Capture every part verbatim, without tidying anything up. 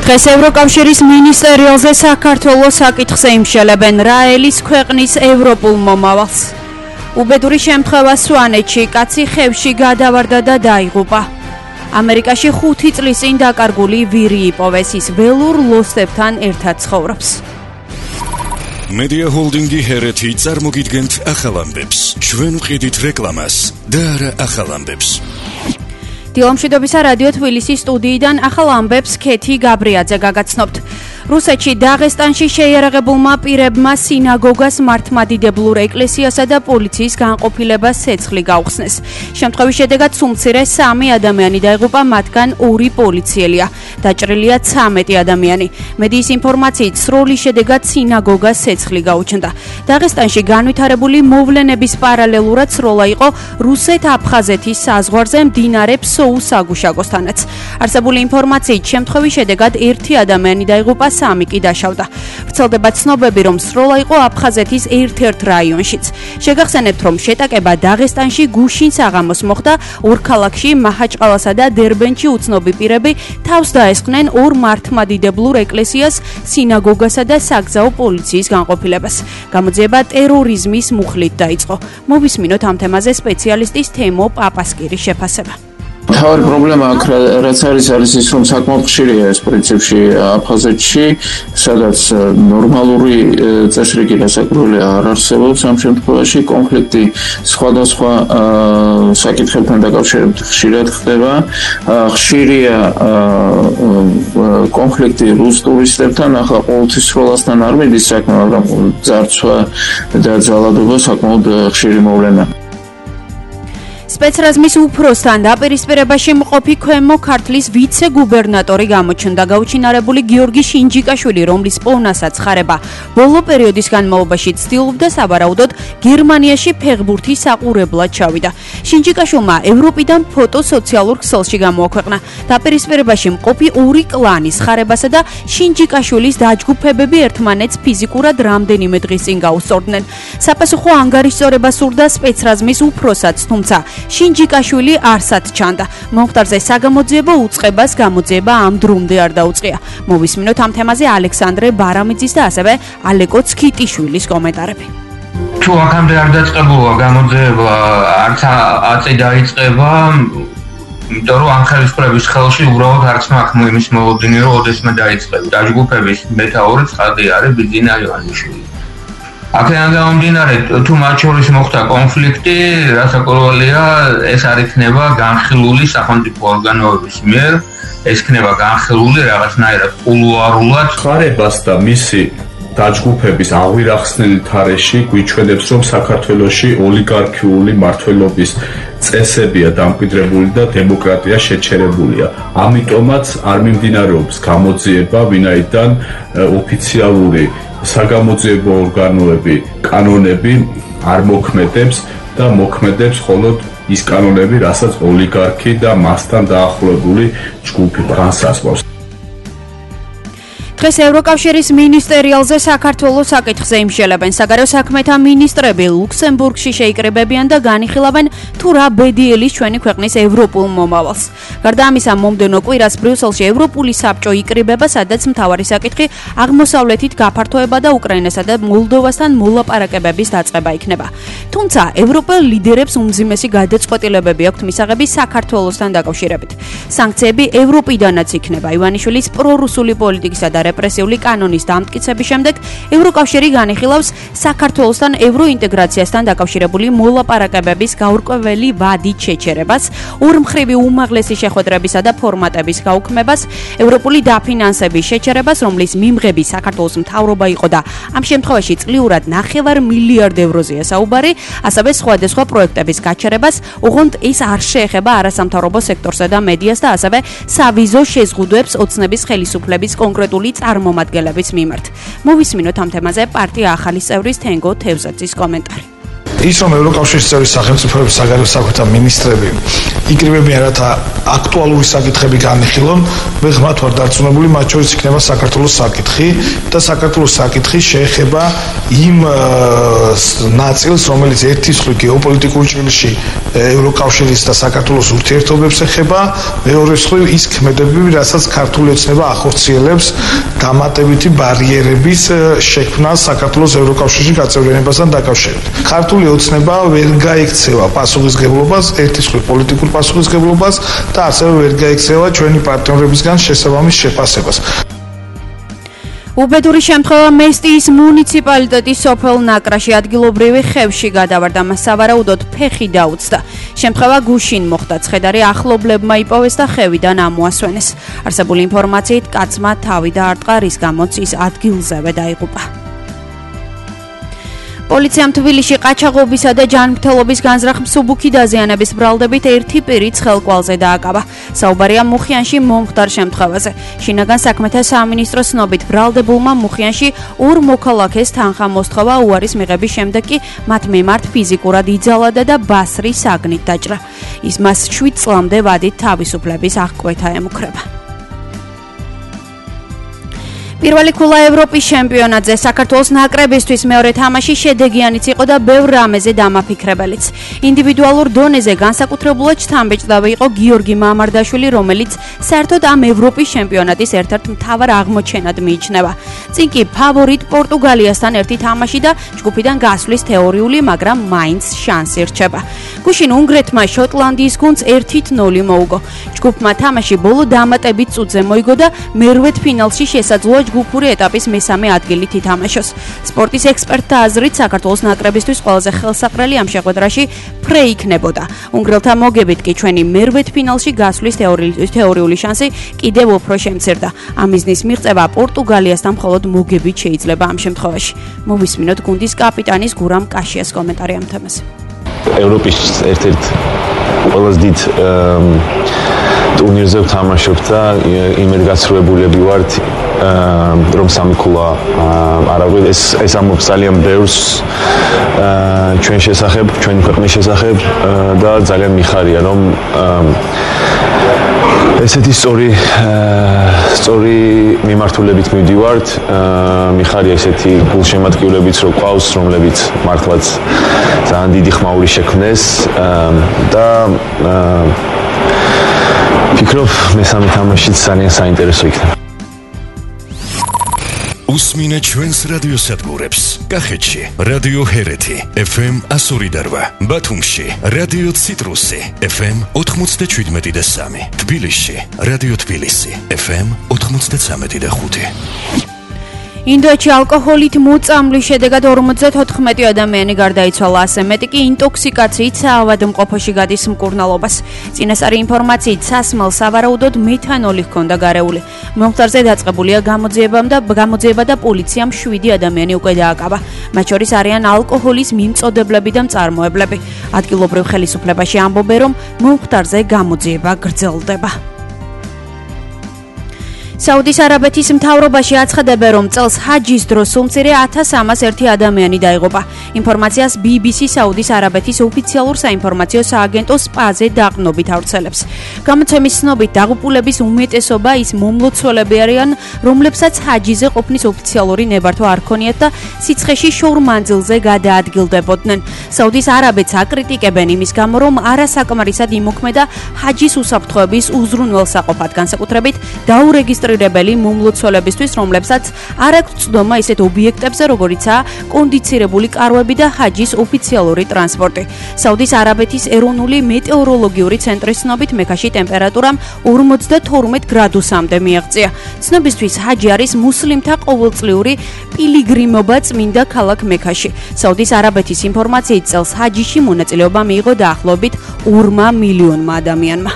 დღეს ევროკავშირის მინისტერიალზე საქართველოს საკითხზე იმშელებენ რა ელის ქვეყნის ევროპულ მომავალს. უბედური შემთხვევა სვანეთში, კაცი ხევში გადავარდა და დაიღუპა. ამერიკაში ხუთი წლის წინ დაკარგული ვირი იპოვეს, ის ველურ ლოსებთან ერთად ცხოვრობს. Media Holdingi ჰერეთი წარმოგიდგენთ ახალ ამბებს. ჩვენ ვყიდით რეკლამას და არა ახალ ამბებს. დილამშვიდობისა რადიო თბილისის სტუდიიდან ახალ ამბებს ქეთი გაბრიაძე გაგაცნობთ. რუსეთში დაღესტანში შეიარაღებულმა პირებმა სინაგოგას მართლმადიდებლურ ეკლესიასა და პოლიციის განყოფილებას ცეცხლი გაუხსნეს. შემთხვევის შედეგად სულ სამი ადამიანი დაიღუპა, მათგან ორი პოლიციელია. დაჭრილია ცამეტი ადამიანი. მედიის ინფორმაციით სროლის შედეგად სინაგოგას ცეცხლი გაუჩნდა. დაღესტანში განვითარებული მოვლენების პარალელურად სროლა იყო რუსეთ-აფხაზეთის საზღვარზე მდინარე ფსოუს საგუშაგოსთანაც. არსებული ინფორმაციით შემთხვევის შედეგად ერთი ადამიანი დაიღუპა, სამი კი დაშავდა. ვრცელდება ცნობები, რომ სროლა იყო აფხაზეთის ერთ-ერთ რაიონშიც. შეგახსენებთ, რომ შეტაკება დაღესტანში გუშინ საღამოს მოხდა. ორ ქალაქში, მაჰაჭყალასა და დერბენჩი უცნობი პირები თავს დაესხნენ ორ მართლმადიდებლურ ეკლესიას, სინაგოგასა და საგზაო პოლიციის განყოფილებას. გამოძიება ტერორიზმის მუხლით დაიწყო. მოვისმინოთ ამ თემაზე სპეციალისტის თემო პაპასკირის შეფასება. თავი პრობლემა აქ რაც არის არის ის რომ საკმაოდ ხშირია ეს პრინციპში აფხაზეთში, სადაც ნორმალური წესრიგი დასაკრული არ არსებობს. ამ შემთხვევაში კონფლიქტი სხვადასხვა საკითხებთან დაკავშირებით ხშირად ხდება. ხშირია კონფლიქტი რუს ტურისტებთან, ახლა ყოველთვის სროლასთან არ მიდის საქმე, მაგრამ ძარცვა და ძალადობა საკმაოდ ხშირი მოვლენაა. სპეცრაზმის უფროსთან დაპირისპირებაში მყოფი ქვემო ქართლის ვიცე-გუბერნატორი გამოჩნდა. გაუჩინარებული გიორგი შინჯიკაშვილი, რომლის პოვნასაც ხარება ბოლო პერიოდის განმავლობაში ცდილობდა სავარაუდოდ გერმანიაში ფეხბურთის საყურებლად ჩავიდა. შინჯიკაშვილმა ევროპიდან ფოტო სოციალურ ქსელში გამოაქვეყნა. დაპირისპირებაში მყოფი ორი კლანის ხარებასა და შინჯიკაშვილის დაჯგუფებები ერთმანეთს ფიზიკურად რამდენიმე დღის წინ გაუსწორდნენ. საპასუხო ანგარიშწორება სურდა სპეცრაზმის უფროსაც, თუმცა შინჯიკაშვილი არსად ჩანდა. მომხდარზე საგამოძიებო უწყებას გამოძიება ამ დრომდე არ დაუწყია. მოვისმინოთ ამ თემაზე ალექსანდრე ბარამიძის და ასევე ალეკო ცქიტიშვილის კომენტარები. თუ აქამდე არ დაწყებულა გამოძიება, არც აწი დაიწყება, იმიტომ რომ ამ ხელისუფლების ხელში უბრალოდ არც მაქვს იმის მოლოდინი, რომ ოდესმე დაიწყება. დაჯგუფების მეთაური ცხადი არის ბიძინა ივანიშვილი. აქედან გამომდინარე, თუ მათ შორის მოხდა კონფლიქტი, რასაკვირველია, ეს არ იქნება განხილული სახელმწიფო ორგანოების მიერ, ეს იქნება განხილული რაღაცნაირად კულუარულად. ხარებას და მისი დაჯგუფების აღვირახსნელი თარეში გვიჩვენებს, რომ საქართველოში ოლიგარქიული მმართველობის წესებია დამკვიდრებული და დემოკრატია შეჩერებულია. ამიტომაც არ მიმდინარეობს გამოძიება, ვინაიდან ოფიციალური საგამოძიებო ორგანოები, კანონები არ მოქმედებს და მოქმედებს მხოლოდ ის კანონები, რასაც ოლიგარქი და მასთან დაახლოებული ჯგუფი განსაზღვრავს. დღეს ევროკავშირის მინისტერიალზე საქართველოს საკითხზე იმშელებენ. საგარეო საქმეთა მინისტრები ლუქსემბურგში შეიკრიბებიან და განიხილავენ თუ რა ბედიელის ჩვენი ქვეყნის ევროპულ მომავალს. გარდა ამისა, მომდევნო კვირას ბრიუსელში ევროპული საბჭო იკრიბება, სადაც მთავარი საკითხი აღმოსავლეთით გაფართოება და უკრაინასა და მოლდოვასთან მოლაპარაკებების დაწყება იქნება. თუმცა ევროპელ ლიდერებს უმძიმესი გადაწყვეტილებები აქვთ მისაღები საქართველოსთან დაკავშირებით. სანქციები ევროპიდანაც იქნება. ივანიშვილის პრორუსული პოლიტიკისა და რეპრესიული კანონის დამტკიცების შემდეგ ევროკავშირი განიხილავს საქართველოსთან ევროინტეგრაციასთან დაკავშირებული მოლაპარაკებების გაურკვეველი ვადით შეჩერებას, ორმხრივი უმაღლესი შეხვედრებისა და ფორმატების გაუქმებას, ევროპული დაფინანსების შეჩერებას, რომლის მიმღები საქართველოს მთავრობა იყო და ამ შემთხვევაში წლიურად ნახევარ მილიარდ ევროზეა საუბარი, ასევე სხვადასხვა პროექტების გაჩერებას, ოღონდ ეს არ შეეხება არასამთავრობო სექტორსა და მედიას და ასევე სავიზო შეზღუდვებს ოცნების ხელისუფლების კონკრეტული წარმომადგენლების მიმართ. მოვისმინოთ ამ თემაზე პარტია ახალი წევრის თენგო თევზაძის კომენტარი. ის რომ ევროკავშირის წევრი სახელმწიფოების საგარეო საქმეთა მინისტრები იკრიბებიან რათა აქტუალური საკითხები განიხილონ, მე ღრმად ვარ დარწმუნებული, მათ შორის იქნება საქართველოს საკითხი და საქართველოს საკითხი შეეხება იმ ნაწილს, რომელიც ერთი მხრივ გეოპოლიტიკურ ჭრილში ევროკავშირის და საქართველოს ურთიერთობებს ეხება, მეორე მხრივ ის ქმედებები, რასაც ქართული ოცნება ახორციელებს დამატებითი ბარიერების შექმნას საქართველოს ევროკავშირში გაწევრიანებასთან დაკავშირებით. ქართული ოცნება ვერ გაიქცევა პასუხისმგებლობას, ერთი მხრივ პოლიტიკურ პასუხისმგებლობას და ასევე ვერ გაიქცევა ჩვენი პარტნიორებისგან შესაბამის შეფასებას. უბედური შემთხვევა მესტიის მუნიციპალიტეტის სოფელ ნაკრაში ადგილობრივი ხევში გადავარდა, მას სავარაუდოდ ფეხი დაუცდა. შემთხვევა გუშინ მოხდა, ცხედარი ახლობლებმა იპოვეს და ხევიდან ამოასვენეს. არსებული ინფორმაციით კაცმა თავი დაარტყა, რის გამოც ის ადგილზევე დაიღუპა. პოლიციამ თბილისში ყაჩაღობისა და ჯანმრთელობის განზრახ მსუბუქი დაზიანების ბრალდებით ერთი პირი ცხელკვალზე დააკავა. საუბარია მუხიანში მომხდარ შემთხვევაზე. შინაგან საქმეთა სამინისტროს ცნობით ბრალდებულმა მუხიანში ორ მოქალაქეს თანხა მოსთხოვა, უარის მიღების შემდეგ კი მათ მემართ ფიზიკურად იძალადა და ბასრი საგნით დაჭრა. ის მას შვიდ წლამდე ვადით თავისუფლების აღკვეთა ემუქრება. პირველი ქულა ევროპის ჩემპიონატზე საქართველოს ნაკრებისთვის მეორე თამაში შედეგიანიც იყო და ბევრ რამეზე დამაფიქრებელიც. ინდივიდუალურ დონეზე განსაკუთრებულად შთამბეჭდავი იყო გიორგი მამარდაშვილი, რომელიც საერთოდ ამ ევროპის ჩემპიონატის ერთ-ერთ მთავარ აღმოჩენად მიიჩნევა. წინ კი ფავორიტ პორტუგალიასთან ერთი თამაში და ჯგუფიდან გასვლის თეორიული, მაგრამ მაინც შანსი რჩება. გუშინ უნგრეთმა შოტლანდიის გუნდს ერთი ნული მოუგო. ჯგუფმა თამაში ბოლო დამატებით წუთზე მოიგო და მერვედ ფინალში შესაძლოა ჯგუფური ეტაპის მესამე ადგილით ითამაშოს. სპორტის ექსპერტთა აზრით, საქართველოს ნაკრებისთვის ყველაზე ხელსაყრელი ამ შეხვედრაში ფრე იქნებოდა. უნგრელთა მოგებით კი ჩვენი მერვედ ფინალში გასვლის თეორიული შანსი კიდევ უფრო შემცირდა. ამ მიზნის მიღწევა პორტუგალიასთან მხოლოდ მოგებით შეიძლება ამ შემთხვევაში. მოვისმინოთ გუნდის კაპიტანის გურამ კაშიას კომენტარი ამ თემაზე. ევროპის ერთ-ერთ ყველაზე დიდ ტურნირზე ვთამაშობ და იმედ გასრულებულები ვართ, რომ სამი ქულა არ აღვი. ეს ეს ამბობს ძალიან ბევრს ჩვენ შესახებ, ჩვენი ქვეყნის შესახებ და ძალიან მიხარია, რომ ესეთი სწორი სწორი მიმართულებით მივდივართ. მიხარია ესეთი გულშემატკივრებიც რო ყავს, რომლებიც მართლაც ძალიან დიდი ხმაური შექმნეს და ფიქრობ მესამე თამაშიც ძალიან საინტერესო იქნება. უსმინე ჩვენს რადიოსადგურებს. კახეთში რადიო ჰერეთი ეფ ემ εκατო ორი და რვა, ბათუმში რადიო ციტრუსი ეფ ემ ოთხმოცდაშვიდმეტი და სამი, თბილისში რადიო თბილისი ეფ ემ ოთხმოცდაცამეტი და ხუთი. ინდოეთში ალკოჰოლით მოწამვლის შედეგად ორმოცდათოთხმეტი ადამიანი გარდაიცვალა, ასე მეტი კი ინტოქსიკაციით საავადმყოფოში გადის მკურნალობას. წინასწარი ინფორმაციით სასმელს სავარაუდოდ მეთანოლი ჰქონდა გარეული. მომხდარზე დაწყებულია გამოძიება და გამოძიება და პოლიციამ შვიდი ადამიანი უკვე დააკავა. მათ შორის არიან ალკოჰოლის მიმწოდებლები და მწარმოებლები. ადგილობრივ ხელისუფლებაში ამბობენ, რომ მომხდარზე გამოძიება გრძელდება. საუდის არაბეთის მთავრობაში აცხადებენ, რომ წელს ჰაჯის დროს სულ-მცირე ათას სამას ერთი ადამიანი დაიღუპა. ინფორმაციას ბი ბი სი საუდის არაბეთის ოფიციალურ საინფორმაციო სააგენტო სპაზე დაყრდნობით ავრცელებს. გამოცემის ცნობით დაღუპულების უმეტესობა ის მომლოცველები არიან, რომლებსაც ჰაჯიზე ყოფნის ოფიციალური ნებართვა არ ჰქონიათ და სიცხეში შორ მანძილზე გადაადგილდებოდნენ. საუდის არაბეთს აკრიტიკებენ იმის გამო, რომ არასაკმარისად იმოქმედა ჰაჯის უსაფრთხოების უზრუნველსაყოფად, განსაკუთრებით დაურეგისტრირებელი მომლოცველებისთვის, რომლებსაც არ აქვთ წვდომა ისეთ ობიექტებზე, როგორიცაა კონდიცირებული კარვები და ჰაჯის ოფიციალური ტრანსპორტი. საუდის არაბეთის ეროვნული მეტეოროლოგიური ცენტრის ცნობით, მექაში ტემპერატურამ ორმოცდათორმეტ გრადუსამდე მიაღწია. ცნობისთვის, ჰაჯი არის მუსლიმთა ყოველწლიური პილიგრიმობა წმინდა ქალაქ მექაში. საუდის არაბეთის ინფორმაციით, წელს ჰაჯიში მონაწილეობა მიიღო დაახლოებით ორმა მილიონმა ადამიანმა.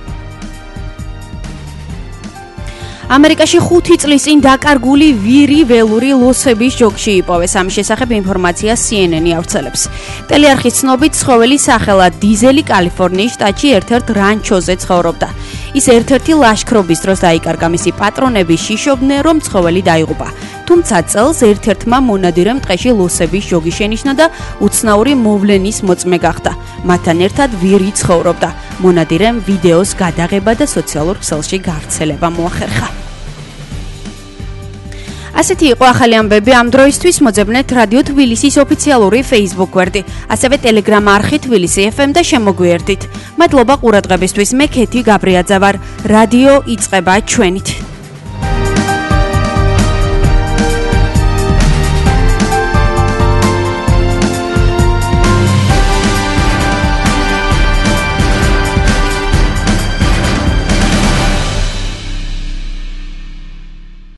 ამერიკაში ხუთი წლის წინ დაკარგული ვირი ველური ლოსების ჯოგში იპოვეს. ამის შესახებ ინფორმაცია სი ენ ენი ავრცელებს. ტელეარხის ცნობით, ცხოველი სახელად დიზელი კალიფორნიის შტატში ერთ-ერთ რანჩოზე ცხოვრობდა. ის ერთ-ერთი ლაშქრობის დროს დაიკარგა, მისი პატრონები შიშობდნენ, რომ ცხოველი დაიღუპა. თუმცა წელს ერთ-ერთმა მონადირემ ტყეში ლოსების ჯოგი შენიშნა და უცნაური მოვლენის მოწმე გახდა. მათთან ერთად ვირი ცხოვრობდა. მონადირემ ვიდეოს გადაღება და სოციალურ ქსელში გავრცელება მოახერხა. ასეთი იყო ახალი ამბები ამ დროისთვის. მოძებნეთ რადიო თბილისის ოფიციალური Facebook გვერდი, ასევე Telegram არხი თბილისი ეფ ემ და შემოგვიერთდით. მადლობა ყურადღებისთვის. მე ქეთი გაბრიაძე ვარ. რადიო იწყება ჩვენით.